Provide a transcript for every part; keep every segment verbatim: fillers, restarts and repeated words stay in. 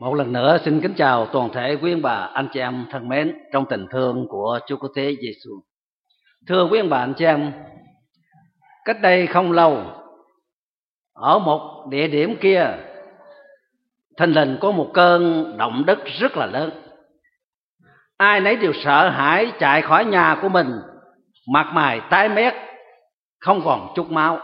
Một lần nữa xin kính chào toàn thể quý ông bà anh chị em thân mến trong tình thương của Chúa Cứu Thế Giêsu. Thưa quý ông bà anh chị em, cách đây không lâu, ở một địa điểm kia, thình lình có một cơn động đất rất là lớn. Ai nấy đều sợ hãi chạy khỏi nhà của mình, mặt mày tái mét, không còn chút máu.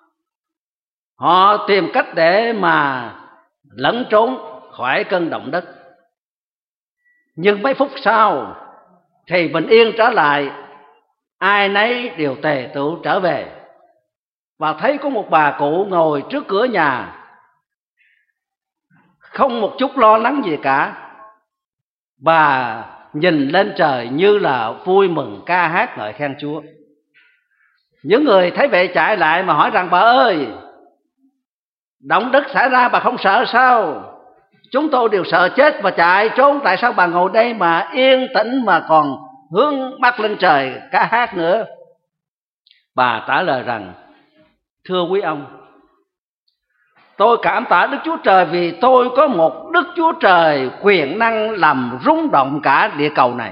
Họ tìm cách để mà lẫn trốn khỏi cơn động đất. Nhưng mấy phút sau thì bình yên trở lại, ai nấy đều tề tựu trở về. Và thấy có một bà cụ ngồi trước cửa nhà, không một chút lo lắng gì cả. Bà nhìn lên trời như là vui mừng ca hát ngợi khen Chúa. Những người thấy vậy chạy lại mà hỏi rằng: bà ơi, động đất xảy ra bà không sợ sao? Chúng tôi đều sợ chết và chạy trốn, tại sao bà ngồi đây mà yên tĩnh mà còn hướng mắt lên trời ca hát nữa? Bà trả lời rằng: thưa quý ông, tôi cảm tạ Đức Chúa Trời vì tôi có một Đức Chúa Trời quyền năng làm rung động cả địa cầu này.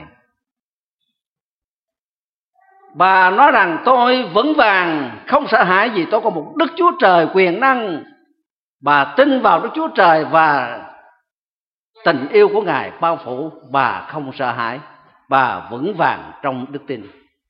Bà nói rằng tôi vững vàng, không sợ hãi vì tôi có một Đức Chúa Trời quyền năng. Bà tin vào Đức Chúa Trời và tình yêu của Ngài bao phủ. Bà không sợ hãi, bà vững vàng trong đức tin.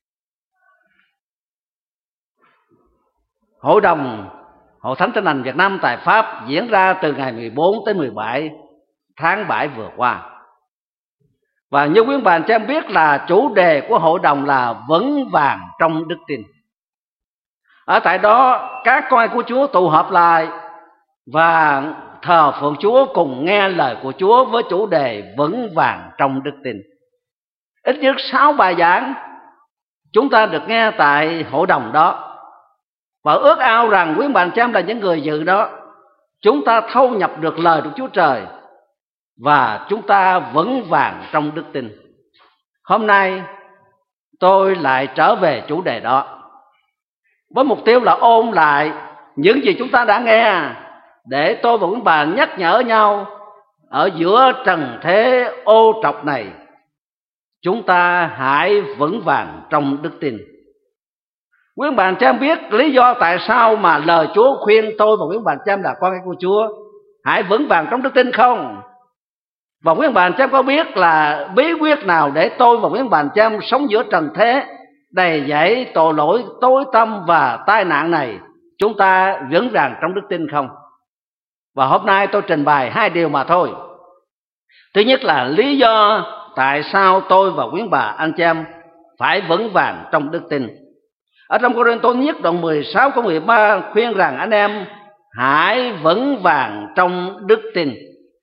Hội đồng Hội Thánh Tin Lành Việt Nam tại Pháp diễn ra từ ngày mười bốn tới mười bảy tháng bảy vừa qua. Và như quý bạn cho em biết là chủ đề của hội đồng là vững vàng trong đức tin. Ở tại đó các con của Chúa tụ họp lại và thờ phượng Chúa, cùng nghe lời của Chúa với chủ đề vững vàng trong đức tin. Ít nhất sáu bài giảng chúng ta được nghe tại hội đồng đó. Và ước ao rằng quý bạn xem là những người dự đó, chúng ta thâu nhập được lời của Chúa Trời và chúng ta vững vàng trong đức tin. Hôm nay tôi lại trở về chủ đề đó với mục tiêu là ôn lại những gì chúng ta đã nghe, để tôi và quý bà nhắc nhở nhau ở giữa trần thế ô trọc này, chúng ta hãy vững vàng trong đức tin. Quý bạn cho em biết lý do tại sao mà lời Chúa khuyên tôi và quý bạn cho em là con cái của Chúa hãy vững vàng trong đức tin không? Và quý bạn cho em có biết là bí quyết nào để tôi và quý bạn cho em sống giữa trần thế đầy dẫy tội lỗi, tối tăm và tai nạn này, chúng ta vững vàng trong đức tin không? Và hôm nay tôi trình bày hai điều mà thôi. Thứ nhất là lý do tại sao tôi và quý bà anh chị em phải vững vàng trong đức tin. Ở trong Cô-rinh-tô nhất đoạn mười sáu câu mười ba khuyên rằng anh em hãy vững vàng trong đức tin.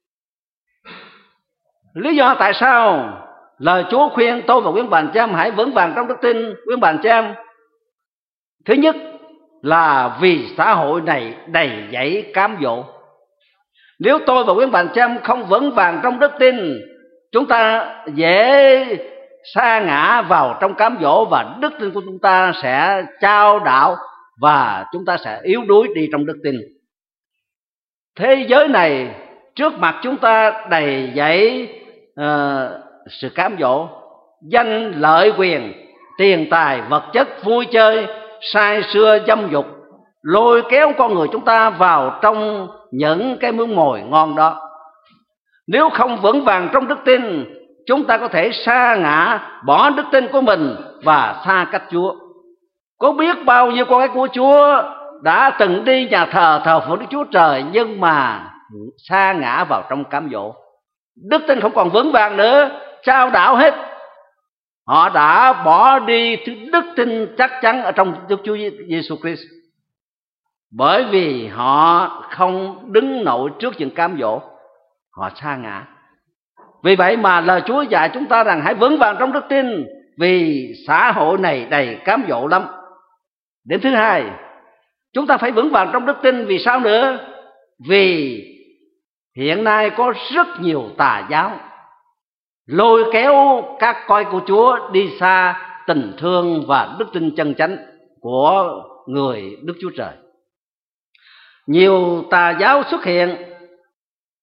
Lý do tại sao lời Chúa khuyên tôi và quý bà anh chị em hãy vững vàng trong đức tin, quý bà anh chị em? Thứ nhất là vì xã hội này đầy dẫy cám dỗ. Nếu tôi và quý bạn chị em không vững vàng trong đức tin, chúng ta dễ sa ngã vào trong cám dỗ và đức tin của chúng ta sẽ chao đảo và chúng ta sẽ yếu đuối đi trong đức tin. Thế giới này trước mặt chúng ta đầy dẫy uh, sự cám dỗ, danh lợi quyền, tiền tài, vật chất, vui chơi, say sưa, dâm dục, lôi kéo con người chúng ta vào trong những cái miếng mồi ngon đó. Nếu không vững vàng trong đức tin, chúng ta có thể sa ngã, bỏ đức tin của mình và xa cách Chúa. Có biết bao nhiêu con cái của Chúa đã từng đi nhà thờ thờ phượng Đức Chúa Trời, nhưng mà sa ngã vào trong cám dỗ. Đức tin không còn vững vàng nữa, chao đảo hết. Họ đã bỏ đi thứ đức tin chắc chắn ở trong Đức Chúa Giêsu Christ, bởi vì họ không đứng nổi trước những cám dỗ, họ sa ngã. Vì vậy mà lời Chúa dạy chúng ta rằng hãy vững vàng trong đức tin, vì xã hội này đầy cám dỗ lắm. Điểm thứ hai, chúng ta phải vững vàng trong đức tin vì sao nữa? Vì hiện nay có rất nhiều tà giáo lôi kéo các con của Chúa đi xa tình thương và đức tin chân chánh của người Đức Chúa Trời. Nhiều tà giáo xuất hiện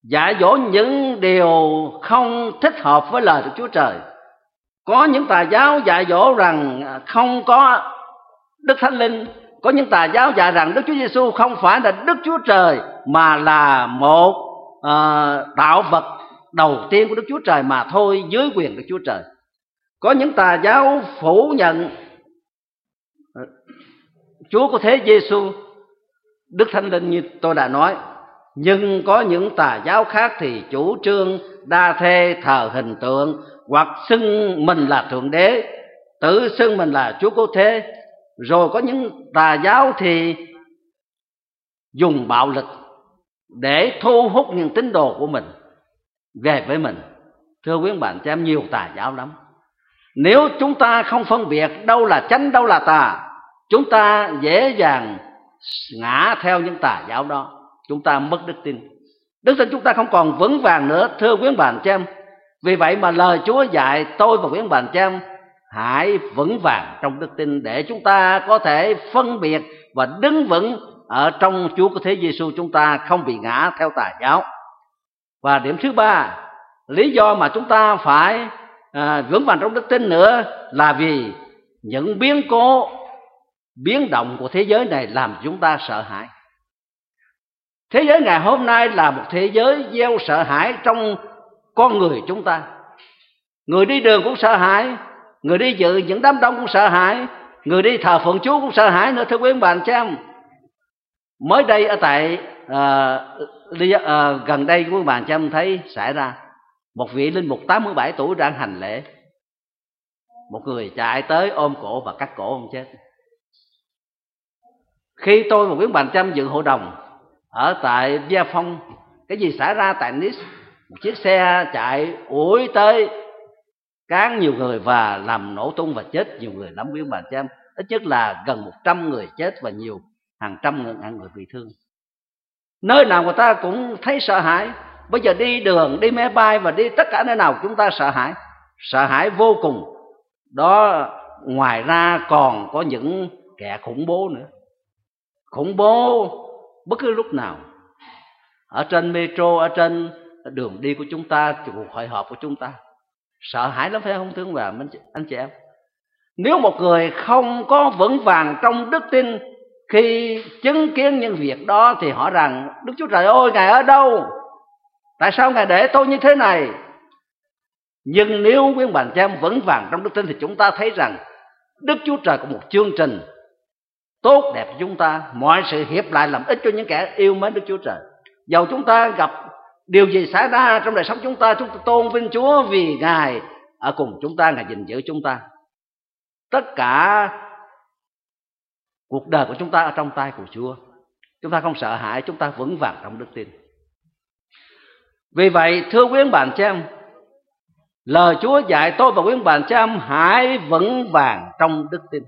dạy dỗ những điều không thích hợp với lời Đức Chúa Trời. Có những tà giáo dạy dỗ rằng không có Đức Thánh Linh. Có những tà giáo dạy rằng Đức Chúa Giêsu không phải là Đức Chúa Trời, mà là một uh, tạo vật đầu tiên của Đức Chúa Trời mà thôi, dưới quyền Đức Chúa Trời. Có những tà giáo phủ nhận Chúa có thế Giêsu, Đức Thánh Linh như tôi đã nói. Nhưng có những tà giáo khác thì chủ trương đa thê, thờ hình tượng, hoặc xưng mình là Thượng Đế, tự xưng mình là Chúa Cứu Thế. Rồi có những tà giáo thì dùng bạo lực để thu hút những tín đồ của mình về với mình. Thưa quý bạn chị em, nhiều tà giáo lắm. Nếu chúng ta không phân biệt đâu là chánh đâu là tà, chúng ta dễ dàng ngã theo những tà giáo đó. Chúng ta mất đức tin. Đức tin chúng ta không còn vững vàng nữa, thưa quý bạn chị em. Vì vậy mà lời Chúa dạy tôi và quý bạn chị em hãy vững vàng trong đức tin, để chúng ta có thể phân biệt và đứng vững ở trong Chúa của thế Giêsu, chúng ta không bị ngã theo tà giáo. Và điểm thứ ba, lý do mà chúng ta phải à, vững vàng trong đức tin nữa là vì những biến cố, biến động của thế giới này làm chúng ta sợ hãi. Thế giới ngày hôm nay là một thế giới gieo sợ hãi trong con người chúng ta. Người đi đường cũng sợ hãi, người đi dự những đám đông cũng sợ hãi, người đi thờ phượng Chúa cũng sợ hãi nữa, thưa quý bạn chị em. Mới đây ở tại uh, uh, gần đây quý bạn chị em thấy xảy ra một vị linh mục tám mươi bảy tuổi đang hành lễ, một người chạy tới ôm cổ và cắt cổ ông chết. Khi tôi và quý bạn chị em dự hội đồng ở tại Via Phong, cái gì xảy ra tại Nice? Một chiếc xe chạy ủi tới cán nhiều người và làm nổ tung và chết nhiều người lắm quý bạn chị em. Ít nhất là gần một trăm người chết và nhiều hàng trăm ngàn người bị thương. Nơi nào người ta cũng thấy sợ hãi. Bây giờ đi đường, đi máy bay và đi tất cả nơi nào chúng ta sợ hãi, sợ hãi vô cùng. Đó, ngoài ra còn có những kẻ khủng bố nữa, khủng bố bất cứ lúc nào, ở trên metro, ở trên đường đi của chúng ta, cuộc hội họp của chúng ta. Sợ hãi lắm phải không thưa bà anh chị em? Nếu một người không có vững vàng trong đức tin, khi chứng kiến những việc đó thì hỏi rằng: Đức Chúa Trời ơi, Ngài ở đâu? Tại sao Ngài để tôi như thế này? Nhưng nếu quý bạn chị em vững vàng trong đức tin thì chúng ta thấy rằng Đức Chúa Trời có một chương trình tốt đẹp cho chúng ta, mọi sự hiệp lại làm ích cho những kẻ yêu mến Đức Chúa Trời. Dầu chúng ta gặp điều gì xảy ra trong đời sống chúng ta, chúng ta tôn vinh Chúa vì Ngài ở cùng chúng ta, Ngài gìn giữ chúng ta. Tất cả cuộc đời của chúng ta ở trong tay của Chúa. Chúng ta không sợ hãi, chúng ta vững vàng trong đức tin. Vì vậy thưa quý bạn chị em, lời Chúa dạy tôi và quý bạn chị em hãy vững vàng trong đức tin.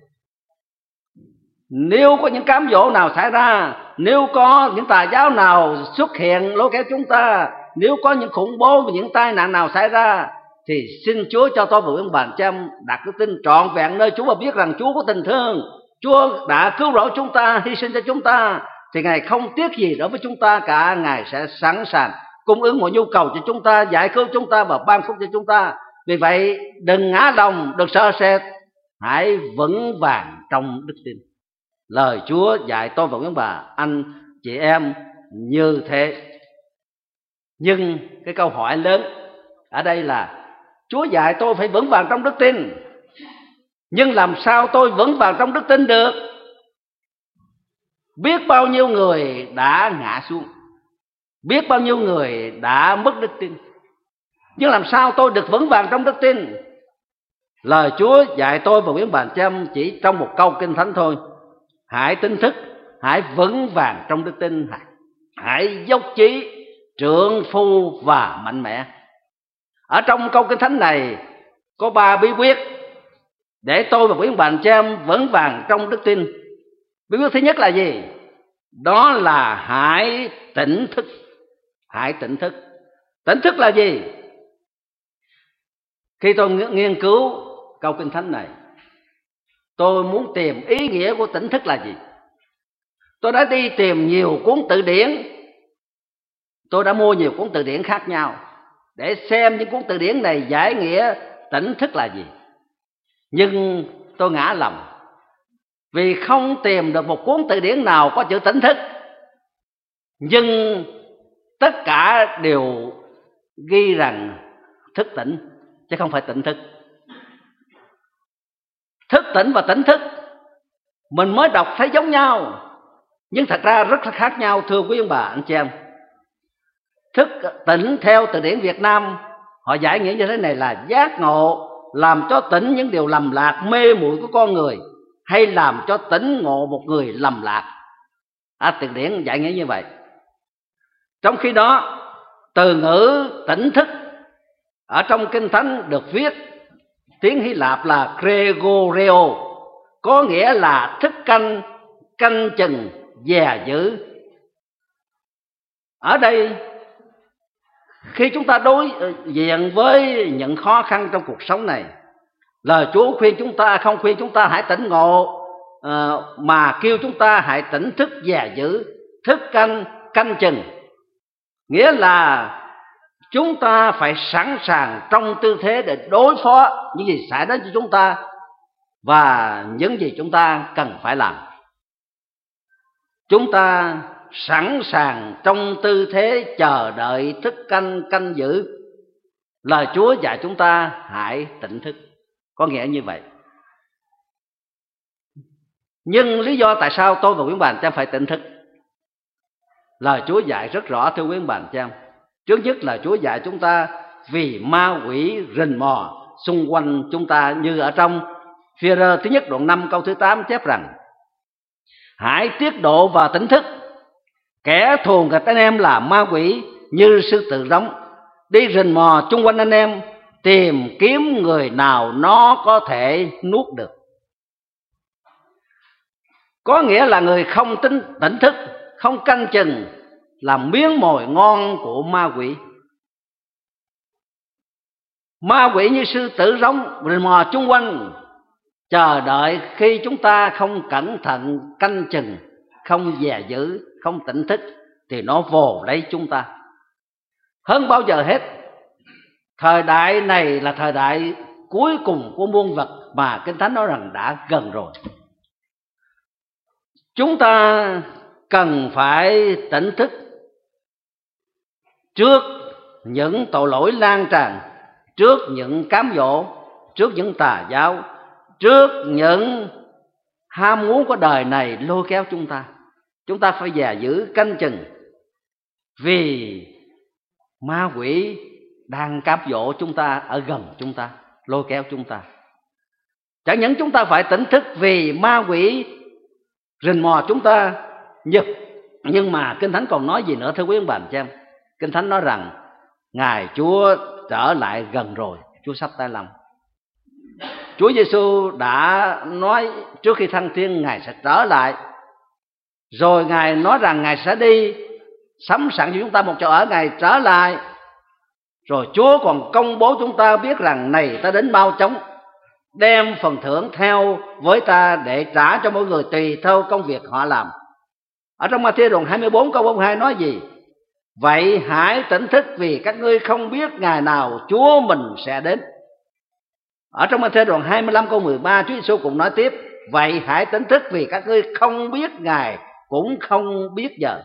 Nếu có những cám dỗ nào xảy ra, nếu có những tà giáo nào xuất hiện lôi kéo chúng ta, nếu có những khủng bố và những tai nạn nào xảy ra, thì xin Chúa cho tôi và quý bạn chị em đặt đức tin trọn vẹn nơi Chúa và biết rằng Chúa có tình thương, Chúa đã cứu rỗi chúng ta, hy sinh cho chúng ta, thì Ngài không tiếc gì đối với chúng ta cả. Ngài sẽ sẵn sàng cung ứng mọi nhu cầu cho chúng ta, giải cứu chúng ta và ban phúc cho chúng ta. Vì vậy đừng ngã lòng, đừng sợ sệt, hãy vững vàng trong đức tin. Lời Chúa dạy tôi và quý bà anh chị em như thế. Nhưng cái câu hỏi lớn ở đây là Chúa dạy tôi phải vững vàng trong đức tin, nhưng làm sao tôi vững vàng trong đức tin được? Biết bao nhiêu người đã ngã xuống, biết bao nhiêu người đã mất đức tin, nhưng làm sao tôi được vững vàng trong đức tin? Lời Chúa dạy tôi và quý bạn chị em chỉ trong một câu Kinh Thánh thôi: hãy tỉnh thức, hãy vững vàng trong đức tin, hãy, hãy dốc chí, trượng phu và mạnh mẽ. Ở trong câu Kinh Thánh này có ba bí quyết để tôi và quý bạn chị em vững vàng trong đức tin. Bí quyết thứ nhất là gì? Đó là hãy tỉnh thức. Hãy tỉnh thức. Tỉnh thức là gì? Khi tôi nghiên cứu câu Kinh Thánh này, tôi muốn tìm ý nghĩa của tỉnh thức là gì. Tôi đã đi tìm nhiều cuốn từ điển, Tôi đã mua nhiều cuốn từ điển khác nhau để xem những cuốn từ điển này giải nghĩa tỉnh thức là gì. Nhưng tôi ngã lầm, vì không tìm được một cuốn từ điển nào có chữ tỉnh thức. Nhưng tất cả đều ghi rằng thức tỉnh, chứ không phải tỉnh thức. Thức tỉnh và tỉnh thức mình mới đọc thấy giống nhau, nhưng thật ra rất là khác nhau, thưa quý ông bà anh chị em. Thức tỉnh theo từ điển Việt Nam, họ giải nghĩa như thế này là giác ngộ, làm cho tỉnh những điều lầm lạc mê muội của con người, hay làm cho tỉnh ngộ một người lầm lạc. À, từ điển giải nghĩa như vậy. Trong khi đó, từ ngữ tỉnh thức ở trong Kinh Thánh được viết tiếng Hy Lạp là Gregoreo, có nghĩa là thức canh, canh chừng, dè giữ. Ở đây, khi chúng ta đối diện với những khó khăn trong cuộc sống này, lời Chúa khuyên chúng ta không khuyên chúng ta hãy tỉnh ngộ, mà kêu chúng ta hãy tỉnh thức dè giữ, thức canh, canh chừng. Nghĩa là chúng ta phải sẵn sàng trong tư thế để đối phó những gì xảy đến cho chúng ta và những gì chúng ta cần phải làm. Chúng ta sẵn sàng trong tư thế chờ đợi thức canh canh giữ. Lời Chúa dạy chúng ta hãy tỉnh thức, có nghĩa như vậy. Nhưng lý do tại sao tôi và quý bạn cha phải tỉnh thức? Lời Chúa dạy rất rõ, thưa quý bạn cha. Trước nhất là Chúa dạy chúng ta vì ma quỷ rình mò xung quanh chúng ta, như ở trong Phi-e-rơ thứ nhất đoạn năm câu thứ tám chép rằng: hãy tiết độ và tỉnh thức, kẻ thù nghịch anh em là ma quỷ như sư tử rống, đi rình mò chung quanh anh em, tìm kiếm người nào nó có thể nuốt được. Có nghĩa là người không tính tỉnh thức, không canh chừng là miếng mồi ngon của ma quỷ. Ma quỷ như sư tử rống rình mò chung quanh, chờ đợi khi chúng ta không cẩn thận canh chừng, không dè giữ, không tỉnh thức thì nó vồ lấy chúng ta. Hơn bao giờ hết, thời đại này là thời đại cuối cùng của muôn vật mà Kinh Thánh nói rằng đã gần rồi. Chúng ta cần phải tỉnh thức trước những tội lỗi lan tràn, trước những cám dỗ, trước những tà giáo, trước những ham muốn của đời này lôi kéo chúng ta. Chúng ta phải dè giữ canh chừng, vì ma quỷ đang cám dỗ chúng ta ở gần chúng ta, lôi kéo chúng ta. Chẳng những chúng ta phải tỉnh thức vì ma quỷ rình mò chúng ta, nhưng mà Kinh Thánh còn nói gì nữa, thưa quý ông bà chị em? Kinh Thánh nói rằng Ngài Chúa trở lại gần rồi, Chúa sắp tái lâm. Chúa Giêsu đã nói trước khi thăng thiên Ngài sẽ trở lại, rồi Ngài nói rằng Ngài sẽ đi sắm sẵn cho chúng ta một chỗ ở. Ngài trở lại rồi Chúa còn công bố chúng ta biết rằng này ta đến mau chóng, đem phần thưởng theo với ta để trả cho mỗi người tùy theo công việc họ làm. Ở trong Ma-thi-ơ đoạn hai mươi bốn câu bốn mươi hai nói gì? Vậy hãy tỉnh thức vì các ngươi không biết ngày nào Chúa mình sẽ đến. Ở trong Ma-thi-ơ đoạn hai mươi lăm câu mười ba, Chúa Giêsu cũng nói tiếp: vậy hãy tỉnh thức vì các ngươi không biết ngày cũng không biết giờ.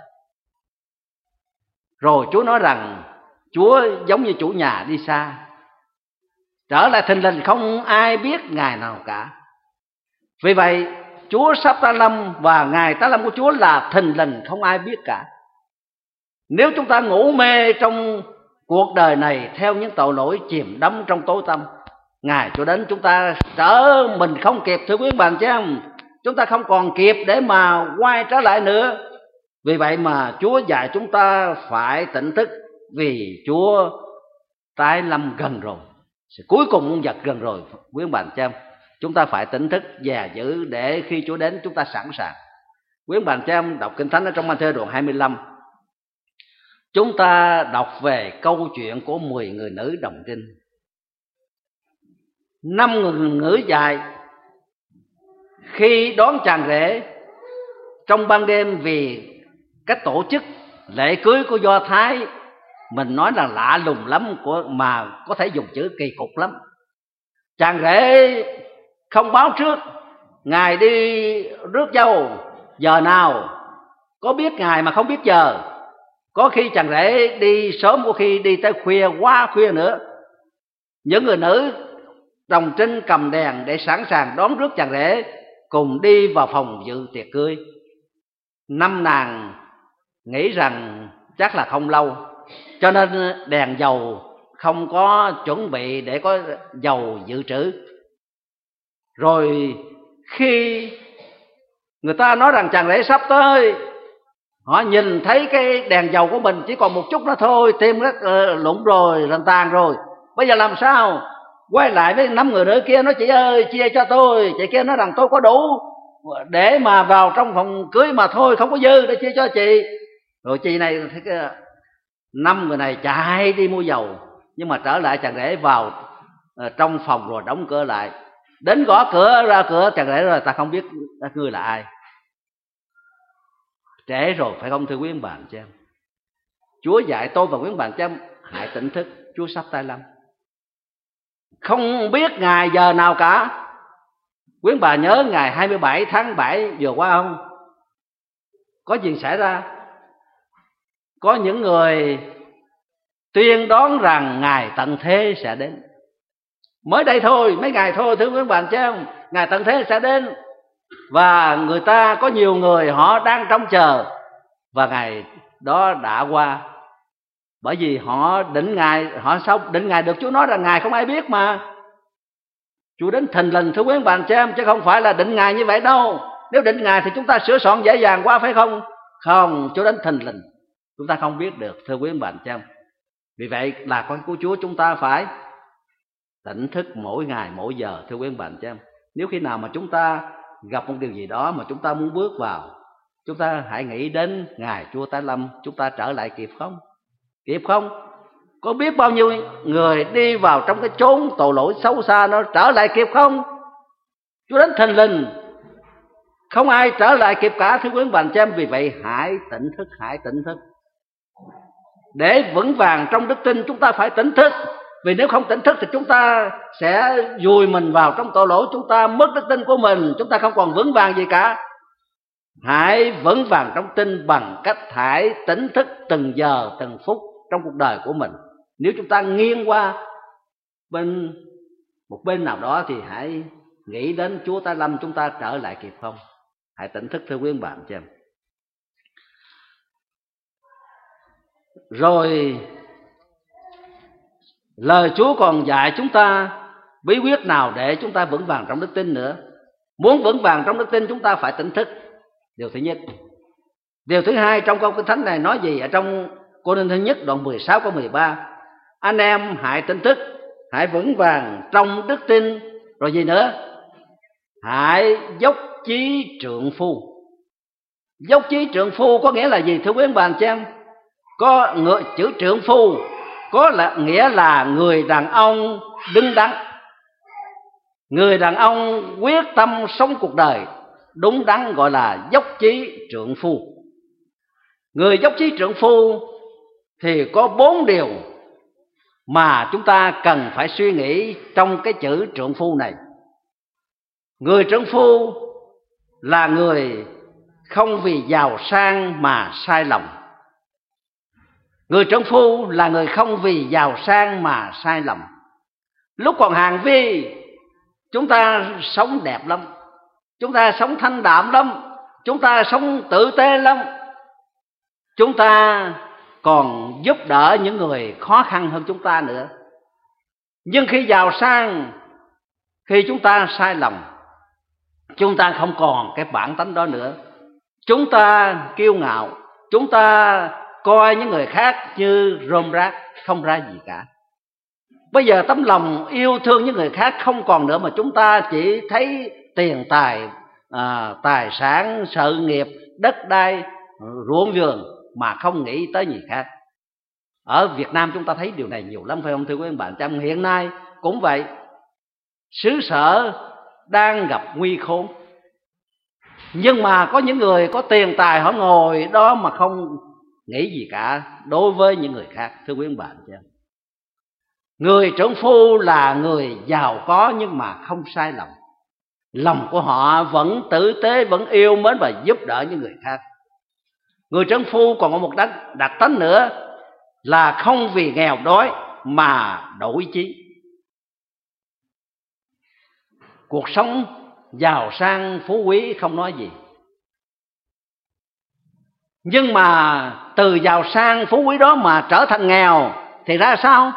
Rồi Chúa nói rằng Chúa giống như chủ nhà đi xa, trở lại thình lình không ai biết ngày nào cả. Vì vậy Chúa sắp tái lâm, và ngày tái lâm của Chúa là thình lình không ai biết cả. Nếu chúng ta ngủ mê trong cuộc đời này theo những tội lỗi chìm đắm trong tối tăm, ngày Chúa đến chúng ta trở mình không kịp, thưa quý bạn chứ không? Chúng ta không còn kịp để mà quay trở lại nữa. Vì vậy mà Chúa dạy chúng ta phải tỉnh thức, vì Chúa tái lâm gần rồi, sự cuối cùng muôn vật gần rồi. Quý bạn chứ không? Chúng ta phải tỉnh thức và giữ để khi Chúa đến chúng ta sẵn sàng. Quý bạn cho em đọc Kinh Thánh ở trong Ma-thi-ơ đoạn hai mươi lăm. Chúng ta đọc về câu chuyện của mười người nữ đồng trinh. Năm người nữ dạy khi đón chàng rể trong ban đêm, vì cách tổ chức lễ cưới của Do Thái mình nói là lạ lùng lắm, của mà có thể dùng chữ kỳ cục lắm. Chàng rể không báo trước ngài đi rước dâu giờ nào, có biết ngày mà không biết giờ. Có khi chàng rể đi sớm, có khi đi tới khuya, quá khuya nữa. Những người nữ đồng trinh cầm đèn để sẵn sàng đón rước chàng rể cùng đi vào phòng dự tiệc cưới. Năm nàng nghĩ rằng chắc là không lâu, cho nên đèn dầu không có chuẩn bị để có dầu dự trữ. Rồi khi người ta nói rằng chàng rể sắp tới, họ nhìn thấy cái đèn dầu của mình chỉ còn một chút nữa thôi, tim rất uh, lụng rồi, lần tàn rồi. Bây giờ làm sao? Quay lại với năm người nữa kia nói: chị ơi, chia cho tôi. Chị kia nói rằng tôi có đủ để mà vào trong phòng cưới mà thôi, không có dư để chia cho chị. Rồi chị này thấy cái năm người này chạy đi mua dầu, nhưng mà trở lại chàng rể vào uh, trong phòng rồi đóng cửa lại. Đến gõ cửa ra cửa, chàng rể rồi: ta không biết các ngươi là ai. Trễ rồi phải không thưa quý bạn chị em? Chúa dạy tôi và quý bạn chị em hãy tỉnh thức, Chúa sắp tái lâm. Không biết ngày giờ nào cả. Quý bà nhớ ngày hai mươi bảy tháng bảy vừa qua không? Có gì xảy ra? Có những người tuyên đoán rằng ngày tận thế sẽ đến. Mới đây thôi, mấy ngày thôi thưa quý bạn chị em, ngày tận thế sẽ đến. Và người ta, có nhiều người họ đang trông chờ, và ngày đó đã qua. Bởi vì họ định ngày, họ sao định ngày được? Chúa nói rằng ngày không ai biết mà. Chúa đến thình lình thưa quý bạn chị em, chứ không phải là định ngày như vậy đâu. Nếu định ngày thì chúng ta sửa soạn dễ dàng quá phải không? Không, Chúa đến thình lình, chúng ta không biết được thưa quý bạn chị em. Vì vậy là con của Chúa chúng ta phải tỉnh thức mỗi ngày mỗi giờ thưa quý bạn chị em. Nếu khi nào mà chúng ta gặp một điều gì đó mà chúng ta muốn bước vào, chúng ta hãy nghĩ đến ngày Chúa tái lâm. Chúng ta trở lại kịp không? Kịp không? Có biết bao nhiêu người đi vào trong cái chốn tội lỗi xấu xa, nó trở lại kịp không? Chúa đến thình lình, không ai trở lại kịp cả thưa quý bạn chị em. Vì vậy hãy tỉnh thức, hãy tỉnh thức. Để vững vàng trong đức tin chúng ta phải tỉnh thức. Vì nếu không tỉnh thức thì chúng ta sẽ vùi mình vào trong tội lỗi, chúng ta mất đức tin của mình, chúng ta không còn vững vàng gì cả. Hãy vững vàng trong tin bằng cách hãy tỉnh thức từng giờ từng phút trong cuộc đời của mình. Nếu chúng ta nghiêng qua bên một bên nào đó thì hãy nghĩ đến Chúa tái lâm, chúng ta trở lại kịp không? Hãy tỉnh thức thưa quý bạn chị em. Rồi lời Chúa còn dạy chúng ta bí quyết nào để chúng ta vững vàng trong đức tin nữa. Muốn vững vàng trong đức tin chúng ta phải tỉnh thức. Điều thứ nhất. Điều thứ hai, trong câu Kinh Thánh này nói gì? Ở trong Cô-rinh thứ nhất đoạn mười sáu câu mười ba: anh em hãy tỉnh thức, hãy vững vàng trong đức tin. Rồi gì nữa? Hãy dốc chí trượng phu. Dốc chí trượng phu có nghĩa là gì thưa quý bạn chị em? Có người, chữ trượng phu có là nghĩa là người đàn ông đứng đắn, người đàn ông quyết tâm sống cuộc đời đúng đắn, gọi là dốc chí trượng phu. Người dốc chí trượng phu thì có bốn điều mà chúng ta cần phải suy nghĩ trong cái chữ trượng phu này. Người trượng phu là người không vì giàu sang mà sai lòng. Người trượng phu là người không vì giàu sang mà sai lầm. Lúc còn hàng vi, chúng ta sống đẹp lắm, chúng ta sống thanh đạm lắm, chúng ta sống tử tế lắm, chúng ta còn giúp đỡ những người khó khăn hơn chúng ta nữa. Nhưng khi giàu sang, khi chúng ta sai lầm, chúng ta không còn cái bản tánh đó nữa. Chúng ta kiêu ngạo, chúng ta coi những người khác như rơm rác, không ra gì cả. Bây giờ tấm lòng yêu thương những người khác không còn nữa, mà chúng ta chỉ thấy tiền tài, à, tài sản, sự nghiệp, đất đai, ruộng vườn mà không nghĩ tới gì khác. Ở Việt Nam chúng ta thấy điều này nhiều lắm phải không thưa quý bạn? Trong hiện nay cũng vậy, xứ sở đang gặp nguy khốn, nhưng mà có những người có tiền tài họ ngồi đó mà không nghĩ gì cả đối với những người khác. Thưa quý bạn chị em, người trưởng phu là người giàu có nhưng mà không sai lầm. Lòng của họ vẫn tử tế, vẫn yêu mến và giúp đỡ những người khác. Người trưởng phu còn có một đặc, đặc tính nữa là không vì nghèo đói mà đổi chí. Cuộc sống giàu sang phú quý không nói gì, nhưng mà từ giàu sang phú quý đó mà trở thành nghèo thì ra sao?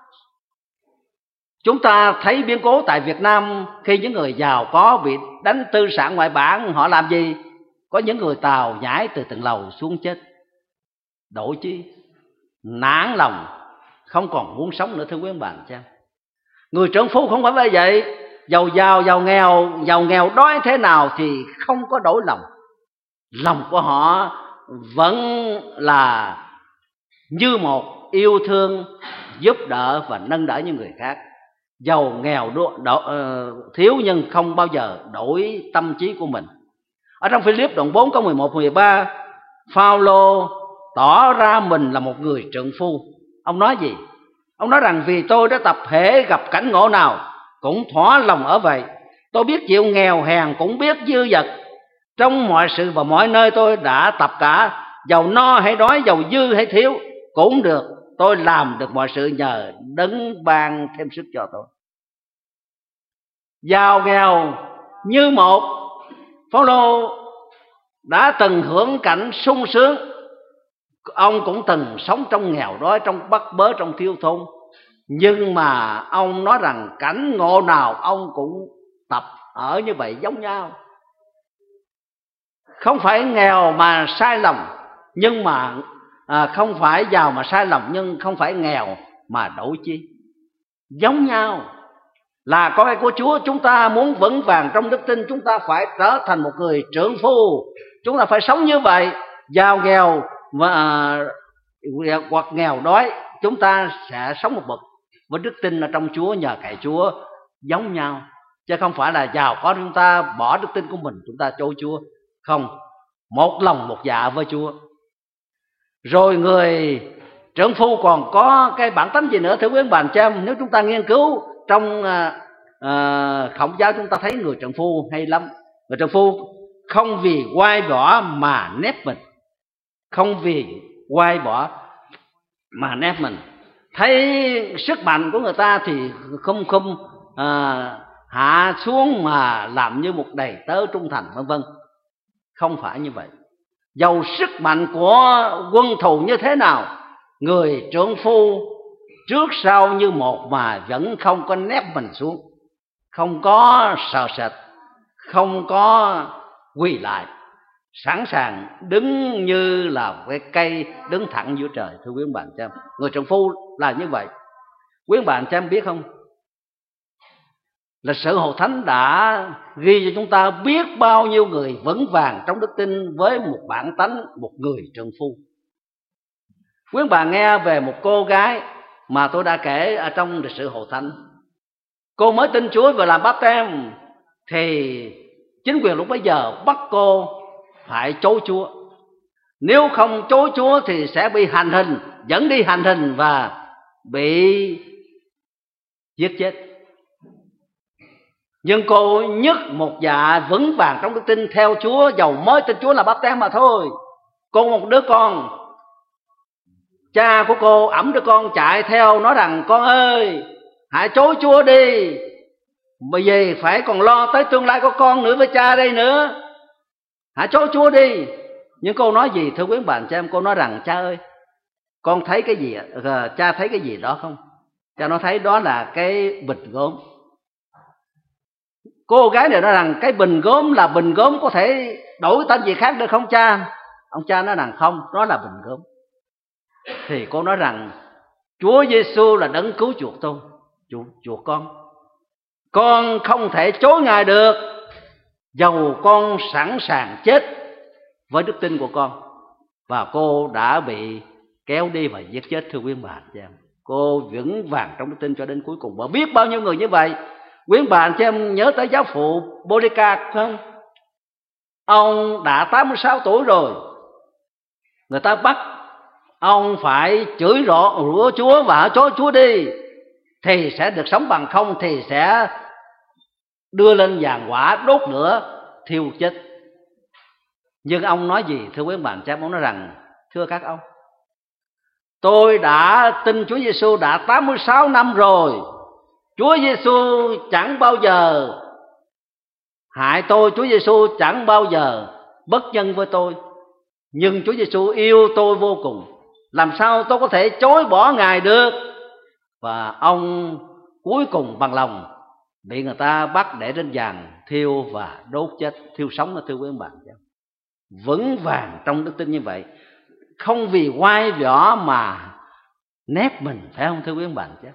Chúng ta thấy biến cố tại Việt Nam, khi những người giàu có bị đánh tư sản ngoại bang, họ làm gì? Có những người Tàu nhảy từ tầng lầu xuống chết. Đổi chí, nản lòng, không còn muốn sống nữa. Thưa quý bạn cha, người trưởng phu không phải vậy. Giàu giàu, giàu nghèo, giàu nghèo đói thế nào thì không có đổi lòng. Lòng của họ vẫn là như một yêu thương, giúp đỡ và nâng đỡ những người khác. Giàu nghèo đo, đo, uh, thiếu nhưng không bao giờ đổi tâm trí của mình. Ở trong Philip đoạn bốn câu mười một mười ba, Phao-lô tỏ ra mình là một người trượng phu. Ông nói gì? Ông nói rằng vì tôi đã tập hễ gặp cảnh ngộ nào cũng thỏa lòng ở vậy. Tôi biết chịu nghèo hèn, cũng biết dư dật. Trong mọi sự và mọi nơi tôi đã tập cả. Giàu no hay đói, giàu dư hay thiếu cũng được. Tôi làm được mọi sự nhờ Đấng ban thêm sức cho tôi. Giàu nghèo như một, Phao-lô đã từng hưởng cảnh sung sướng. Ông cũng từng sống trong nghèo đói, trong bắt bớ, trong thiếu thốn. Nhưng mà ông nói rằng cảnh ngộ nào ông cũng tập ở như vậy giống nhau. Không phải nghèo mà sai lầm, nhưng mà à, không phải giàu mà sai lầm, nhưng không phải nghèo mà đổi chi. Giống nhau là con cái của Chúa. Chúng ta muốn vững vàng trong đức tin, chúng ta phải trở thành một người trưởng phu. Chúng ta phải sống như vậy. Giàu nghèo mà, à, hoặc nghèo đói, chúng ta sẽ sống một bậc với đức tin ở trong Chúa, nhờ cậy Chúa giống nhau. Chứ không phải là giàu có chúng ta bỏ đức tin của mình, chúng ta chối Chúa. Không, một lòng một dạ với Chúa. Rồi người trưởng phu còn có cái bản tính gì nữa thưa quý bạn chị em? Nếu chúng ta nghiên cứu trong à, à, Khổng giáo, chúng ta thấy người trưởng phu hay lắm. Người trưởng phu không vì quay bỏ mà nép mình. Không vì quay bỏ mà nép mình. Thấy sức mạnh của người ta thì không không à, hạ xuống mà làm như một đầy tớ trung thành vân vân. Không phải như vậy. Dầu sức mạnh của quân thù như thế nào, người trưởng phu trước sau như một mà vẫn không có nép mình xuống, không có sợ sệt, không có quỳ lại, sẵn sàng đứng như là cái cây đứng thẳng giữa trời. Thưa quý bạn chị em, người trưởng phu là như vậy. Quý bạn chị em biết không, lịch sử Hội Thánh đã ghi cho chúng ta biết bao nhiêu người vững vàng trong đức tin với một bản tánh, một người trưởng phu. Quý bạn nghe về một cô gái mà tôi đã kể ở trong lịch sử Hội Thánh. Cô mới tin Chúa và làm báp têm, thì chính quyền lúc bấy giờ bắt cô phải chối Chúa. Nếu không chối Chúa thì sẽ bị hành hình, dẫn đi hành hình và bị giết chết. Nhưng cô nhất một dạ vững vàng trong đức tin theo Chúa, dầu mới tin Chúa là báp têm mà thôi. Cô một đứa con, cha của cô ẵm đứa con chạy theo nói rằng: con ơi, hãy chối Chúa đi, bởi vì phải còn lo tới tương lai của con nữa với cha đây nữa. Hãy chối Chúa đi. Nhưng cô nói gì thưa quý bạn cha em? Cô nói rằng: cha ơi, con thấy cái gì? À, cha thấy cái gì đó không? Cha nó thấy đó là cái bình gốm. Cô gái này nói rằng cái bình gốm là bình gốm, có thể đổi tên gì khác được không cha? Ông cha nói rằng không, đó là bình gốm. Thì cô nói rằng Chúa Giêsu là đấng cứu chuộc tôi, chuộc, chuộc con. Con không thể chối Ngài được, dầu con sẵn sàng chết với đức tin của con. Và cô đã bị kéo đi và giết chết thưa quý bạn chị em. Cô vững vàng trong đức tin cho đến cuối cùng. Và biết bao nhiêu người như vậy. Quý bạn chị em nhớ tới giáo phụ Polycarp không? Ông đã tám mươi sáu tuổi rồi, người ta bắt ông phải chửi rủa, rủa Chúa và chối Chúa đi, thì sẽ được sống, bằng không thì sẽ đưa lên giàn quả đốt lửa thiêu chết. Nhưng ông nói gì thưa quý bạn cha? Ông nói rằng thưa các ông, tôi đã tin Chúa Giêsu đã tám mươi sáu năm rồi, Chúa Giêsu chẳng bao giờ hại tôi, Chúa Giêsu chẳng bao giờ bất nhân với tôi, nhưng Chúa Giêsu yêu tôi vô cùng, làm sao tôi có thể chối bỏ Ngài được? Và ông cuối cùng bằng lòng bị người ta bắt để trên giàn thiêu và đốt chết, thiêu sống đó thưa quý bạn. Vững vàng trong đức tin như vậy, không vì quai võ mà nép mình, phải không thưa quý bạn chứ?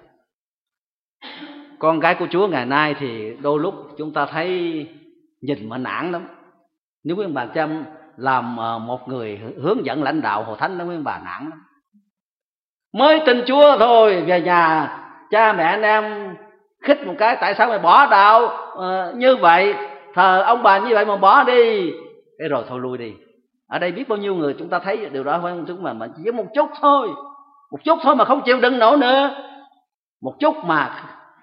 Con gái của Chúa ngày nay thì đôi lúc chúng ta thấy nhìn mà nản lắm. Nếu quý bạn cha làm một người hướng dẫn lãnh đạo hội thánh đó, quý bà nản lắm. Mới tin Chúa thôi, về nhà cha mẹ anh em khích một cái, tại sao mày bỏ đạo uh, như vậy, thờ ông bà như vậy mà bỏ đi, thế rồi thôi lui đi. Ở đây biết bao nhiêu người chúng ta thấy điều đó, phải không? Chúng mà, mà chỉ một chút thôi, một chút thôi mà không chịu đựng nổi nữa, một chút mà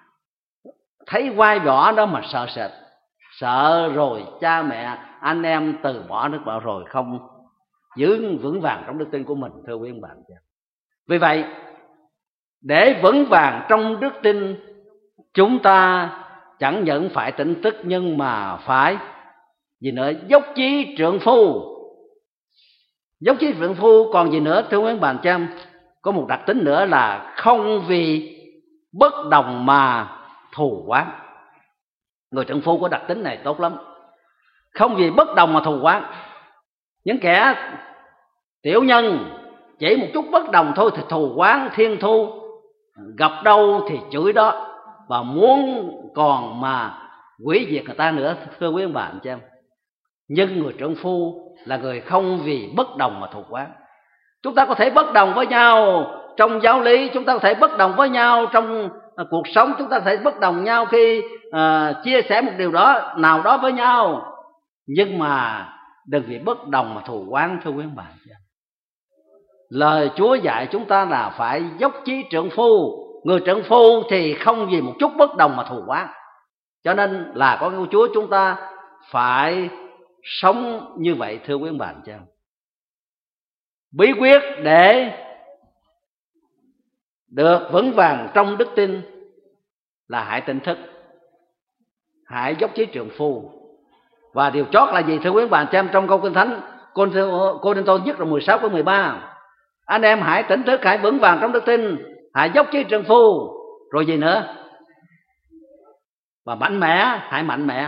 thấy vai võ đó mà sợ sệt, sợ rồi cha mẹ anh em từ bỏ nước bảo rồi không giữ vững vàng trong đức tin của mình, thưa quý ông bạn. Vì vậy, để vững vàng trong đức tin, chúng ta chẳng những phải tỉnh thức nhưng mà phải gì nữa, dốc chí trượng phu. Dốc chí trượng phu còn gì nữa thưa quý bạn cha? Có một đặc tính nữa là không vì bất đồng mà thù oán. Người trượng phu có đặc tính này tốt lắm, không vì bất đồng mà thù oán. Những kẻ tiểu nhân chỉ một chút bất đồng thôi thì thù oán thiên thu, gặp đâu thì chửi đó, và muốn còn mà hủy diệt người ta nữa, thưa quý ông bà anh chị em. Nhưng người trượng phu là người không vì bất đồng mà thù oán. Chúng ta có thể bất đồng với nhau trong giáo lý, chúng ta có thể bất đồng với nhau trong cuộc sống, chúng ta có thể bất đồng nhau khi uh, chia sẻ một điều đó nào đó với nhau, nhưng mà đừng vì bất đồng mà thù oán, thưa quý ông bà anh chị em. Lời Chúa dạy chúng ta là phải dốc chí trượng phu. Người trượng phu thì không vì một chút bất đồng mà thù oán. Cho nên là con yêu Chúa, chúng ta phải sống như vậy, thưa quý bạn chứ. Bí quyết để được vững vàng trong đức tin là hãy tỉnh thức, hãy dốc chí trượng phu. Và điều chót là gì thưa quý bạn xem? Trong câu Kinh Thánh Cô-rinh-tô nhất là mười sáu câu mười ba, anh em hãy tỉnh thức, hãy vững vàng trong đức tin, hãy dốc chí trượng phu. Rồi gì nữa? Và mạnh mẽ, hãy mạnh mẽ.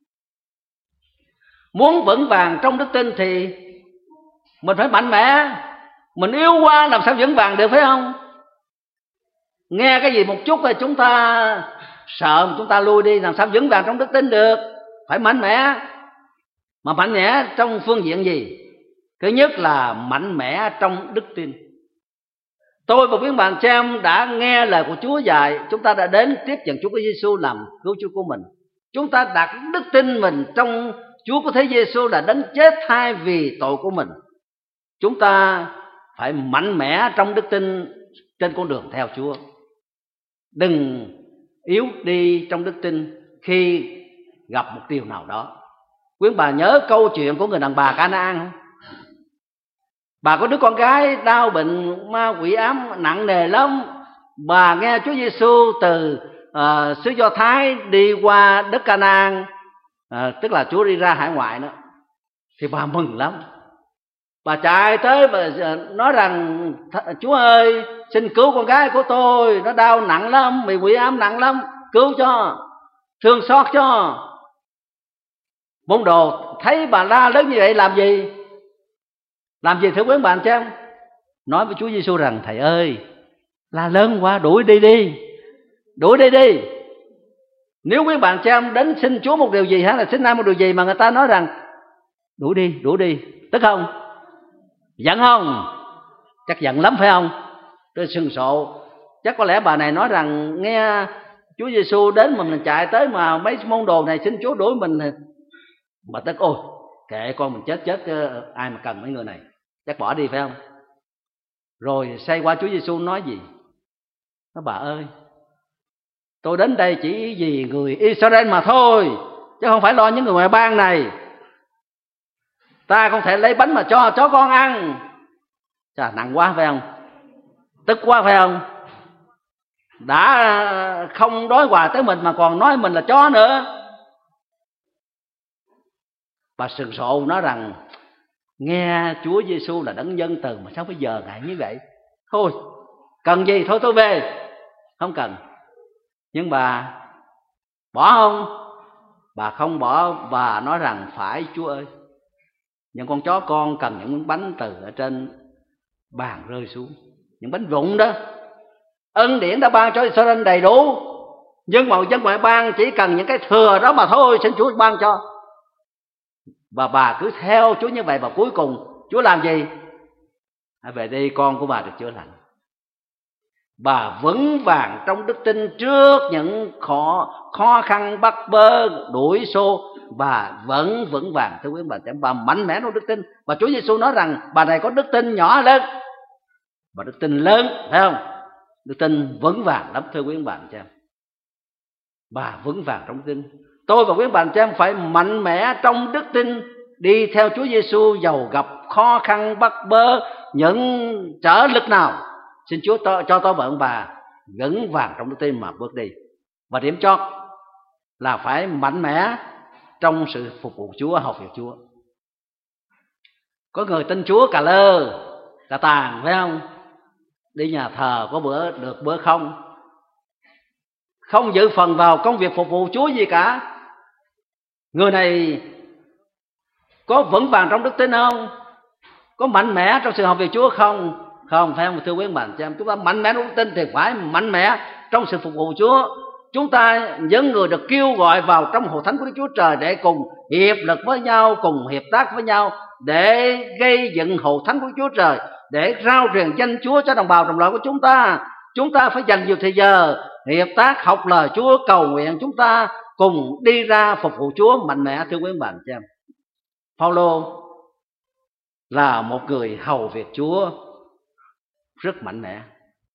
Muốn vững vàng trong đức tin thì mình phải mạnh mẽ. Mình yếu quá làm sao vững vàng được, phải không? Nghe cái gì một chút thì chúng ta sợ, chúng ta lui đi, làm sao vững vàng trong đức tin được? Phải mạnh mẽ. Mà mạnh mẽ trong phương diện gì? Thứ nhất là mạnh mẽ trong đức tin. Tôi và quý bạn cha em đã nghe lời của Chúa dạy, chúng ta đã đến tiếp nhận Chúa Giêsu làm cứu Chúa của mình. Chúng ta đặt đức tin mình trong Chúa của thế Giêsu là đấng chết thay vì tội của mình. Chúng ta phải mạnh mẽ trong đức tin trên con đường theo Chúa. Đừng yếu đi trong đức tin khi gặp một điều nào đó. Quý bà nhớ câu chuyện của người đàn bà Ca-na-an không? Bà có đứa con gái đau bệnh ma quỷ ám nặng nề lắm. Bà nghe Chúa Giêsu từ uh, xứ Do Thái đi qua đất Ca-na-an, uh, tức là Chúa đi ra hải ngoại đó, thì bà mừng lắm. Bà chạy tới và nói rằng: Chúa ơi, xin cứu con gái của tôi, nó đau nặng lắm, bị quỷ ám nặng lắm, cứu cho, thương xót cho. Môn đồ thấy bà la lớn như vậy làm gì? Làm gì thưa quý bạn chứ? Nói với Chúa Giêsu rằng: Thầy ơi, la lớn quá, đuổi đi đi, đuổi đi đi. Nếu quý bạn cha đến xin Chúa một điều gì hay là xin ai một điều gì mà người ta nói rằng đuổi đi, đuổi đi, tức không? Giận không? Chắc giận lắm phải không? Tôi sừng sộ. Chắc có lẽ bà này nói rằng nghe Chúa Giêsu đến mà mình chạy tới mà mấy môn đồ này xin Chúa đuổi mình. Bà tức: ôi kệ con, mình chết chết, ai mà cần mấy người này, chắc bỏ đi phải không? Rồi xoay qua Chúa Giêsu nói gì? Nói bà ơi, tôi đến đây chỉ vì người Israel mà thôi, chứ không phải lo những người ngoại bang này. Ta không thể lấy bánh mà cho chó con ăn. Chà, nặng quá phải không? Tức quá phải không? Đã không đói quà tới mình mà còn nói mình là chó nữa. Bà sừng sộ nói rằng nghe Chúa Giêsu là đấng nhân từ mà sao bây giờ ngại như vậy? Thôi, cần gì thôi tôi về. Không cần. Nhưng bà bỏ không? Bà không bỏ. Bà nói rằng phải Chúa ơi, những con chó con cần những miếng bánh từ ở trên bàn rơi xuống, những bánh vụn đó. Ân điển đã ban cho Israel đầy đủ, nhưng mà dân ngoại bang chỉ cần những cái thừa đó mà thôi, xin Chúa ban cho. Và bà cứ theo Chúa như vậy, và cuối cùng Chúa làm gì? Hãy về đây, con của bà được chữa lành. Bà vững vàng trong đức tin trước những khó, khó khăn bắt bớ, đuổi xô. Bà vẫn vững vàng, thưa quý bà, bà mạnh mẽ trong đức tin. Và Chúa Giêsu nói rằng bà này có đức tin nhỏ lớn, và đức tin lớn, phải không? Đức tin vững vàng lắm, thưa quý bạn chị em. Bà vững vàng trong đức tin. Tôi và quý bạn chị em phải mạnh mẽ trong đức tin, đi theo Chúa Giêsu dầu gặp khó khăn bắt bớ, những trở lực nào, xin Chúa to, cho tôi và ông bà vững vàng trong đức tin mà bước đi. Và điểm chót là phải mạnh mẽ trong sự phục vụ Chúa, học việc Chúa. Có người tin Chúa cà lơ, cà tàng, phải không? Đi nhà thờ có bữa được bữa không, không dự phần vào công việc phục vụ Chúa gì cả. Người này có vững vàng trong đức tin không? Có mạnh mẽ trong sự học việc Chúa không? Không, phải không thưa quý bạn chị em? Chúng ta mạnh mẽ trong đức tin thì phải mạnh mẽ trong sự phục vụ Chúa. Chúng ta những người được kêu gọi vào trong hội thánh của Đức Chúa Trời để cùng hiệp lực với nhau, cùng hiệp tác với nhau để gây dựng hội thánh của Chúa Trời, để rao truyền danh Chúa cho đồng bào đồng loại của chúng ta. Chúng ta phải dành nhiều thời giờ hiệp tác, học lời Chúa, cầu nguyện, chúng ta cùng đi ra phục vụ Chúa mạnh mẽ, thưa quý bạn chị em. Phaolô là một người hầu việc Chúa rất mạnh mẽ.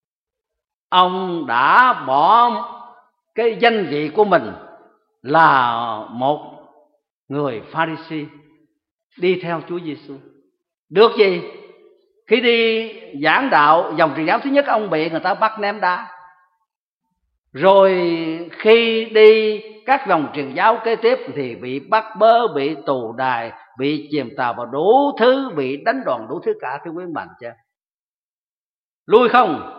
Ông đã bỏ cái danh vị của mình là một người Pha-ri-si đi theo Chúa Giêsu. Được gì? Khi đi giảng đạo dòng truyền giáo thứ nhất, ông bị người ta bắt ném đá. Rồi khi đi các dòng truyền giáo kế tiếp thì bị bắt bớ, bị tù đày, bị chìm tàu vào đủ thứ, bị đánh đòn đủ thứ cả, thưa quý bạn chứ. Lui không?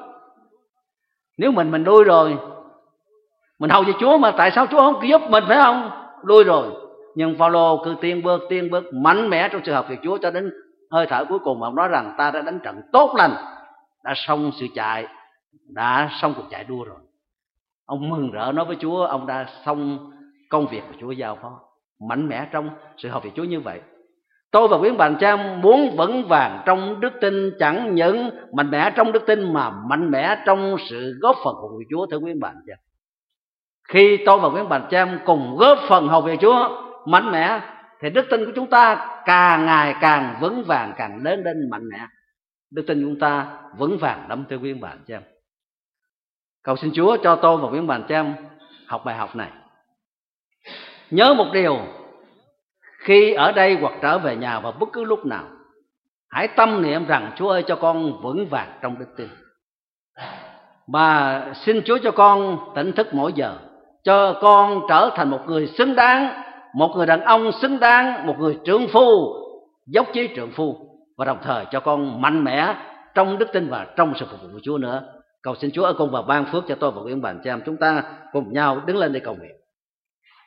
Nếu mình mình lui rồi, mình hầu về Chúa mà tại sao Chúa không giúp mình, phải không? Lui rồi. Nhưng Phaolô cứ tiên bước tiên bước mạnh mẽ trong sự học việc Chúa cho đến hơi thở cuối cùng. Ông nói rằng ta đã đánh trận tốt lành, đã xong sự chạy, đã xong cuộc chạy đua rồi. Ông mừng rỡ nói với Chúa, ông đã xong công việc của Chúa giao phó. Mạnh mẽ trong sự học việc Chúa như vậy. Tôi và quý bạn cha muốn vững vàng trong đức tin, chẳng những mạnh mẽ trong đức tin mà mạnh mẽ trong sự góp phần của Chúa, thưa quý bạn cha. Khi tôi và quý bạn cha cùng góp phần hầu việc Chúa mạnh mẽ thì đức tin của chúng ta càng ngày càng vững vàng, càng lớn lên mạnh mẽ. Đức tin của chúng ta vững vàng lắm, thưa quý bạn cha. Cầu xin Chúa cho tôi và quý bạn cha học bài học này. Nhớ một điều, khi ở đây hoặc trở về nhà vào bất cứ lúc nào, hãy tâm niệm rằng Chúa ơi cho con vững vàng trong đức tin. Và xin Chúa cho con tỉnh thức mỗi giờ, cho con trở thành một người xứng đáng, một người đàn ông xứng đáng, một người trượng phu, dốc chí trượng phu. Và đồng thời cho con mạnh mẽ trong đức tin và trong sự phục vụ của Chúa nữa. Cầu xin Chúa ở cùng và ban phước cho tôi và quý bạn cha em. Chúng ta cùng nhau đứng lên để cầu nguyện.